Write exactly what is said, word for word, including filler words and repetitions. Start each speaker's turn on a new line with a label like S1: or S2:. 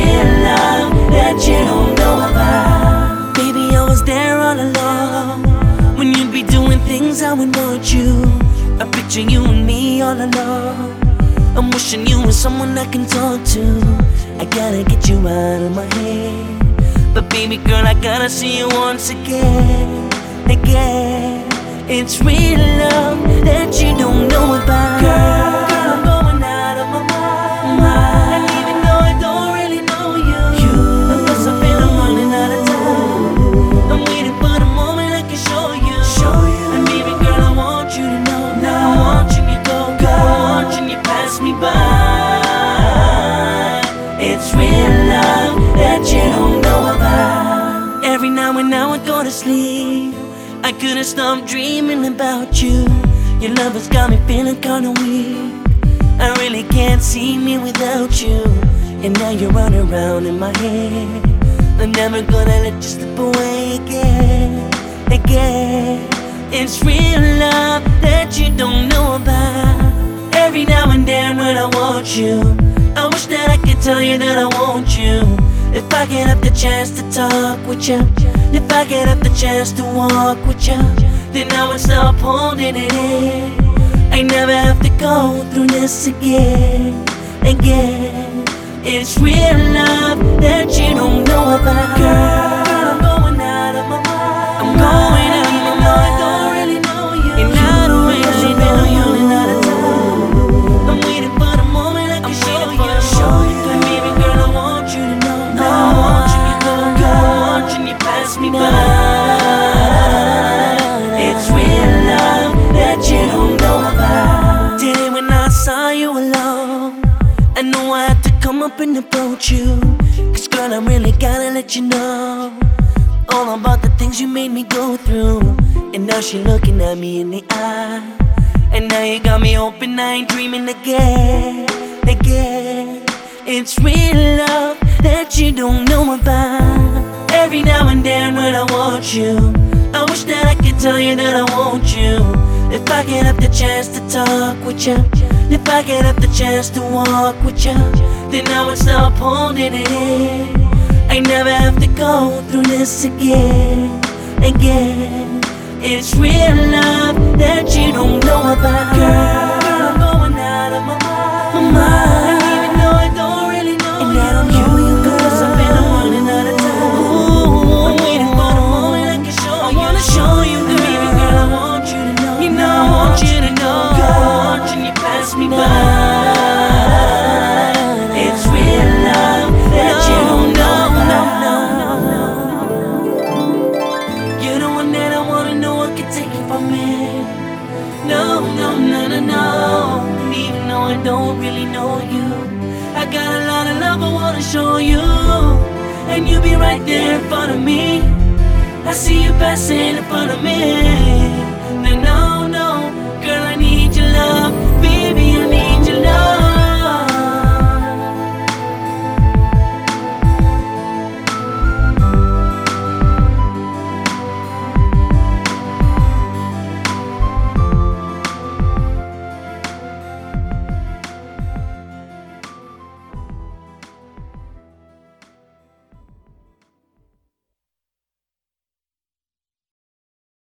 S1: real love that you don't know about. Baby, I was there all along when you'd be doing things I would want you. I picture you and me all alone. I'm wishing you were someone I can talk to. I gotta get you out of my head, but baby girl, I gotta see you once again, again. It's real love that you don't know about. Girl, I'm going out of my mind, and even though I don't really know you, you I must have been I'm running out of time. I'm waiting for the moment I can show you, show you. And baby girl, I want you to know, now I'm watching you go, go. I'm watching you pass me by. It's real love that you don't know about. Every now and now I go to sleep, I couldn't stop dreaming about you. Your love has got me feeling kinda weak. I really can't see me without you. And now you're running around in my head. I'm never gonna let you slip away again, again. It's real love that you don't know about. Every now and then when I want you, I wish that I could tell you that I want you. If I get up the chance to talk with you, if I get up the chance to walk with you, then I would stop holding it in. I never have to go through this again, again. It's real love that you don't know about. Girl, I'm going out of my mind. I'm going out of my mind. I don't really know you, and I don't really know you. Out of time, I'm waiting for the moment I can show you, show you. And baby girl, I want you to know, now I'm watching you go, go. I'm watching you pass me by. It's real love that you don't know about. Today when I saw you alone, I knew I had to come up and approach you. Cause girl, I really gotta let you know all about the things you made me go through. And now she looking at me in the eye, and now you got me hoping I ain't dreaming again, again. It's real love that you don't know about. Every now and then when I want you, I wish that I could tell you that I want you. If I get up the chance to talk with you, if I get up the chance to walk with you, then I would stop holding it in. I never have to go through this again, again. It's real love that you don't know about. Girl, I'm going out of my mind, my mind. And even though I don't really know and you, I don't know you, cause I've been running out of time. Ooh, I'm waiting for the moment I can show you, I wanna show you, girl. Baby girl, I want you to know, you know I want you to know. Girl, I'm watching you pass me by. It's real love that you don't know about. You're the one that I wanna know, I can take it from me. No, no, no, no, no. And even though I don't really know you, I got a lot of love I wanna show you. And you be right there in front of me. I see you passing in front of me.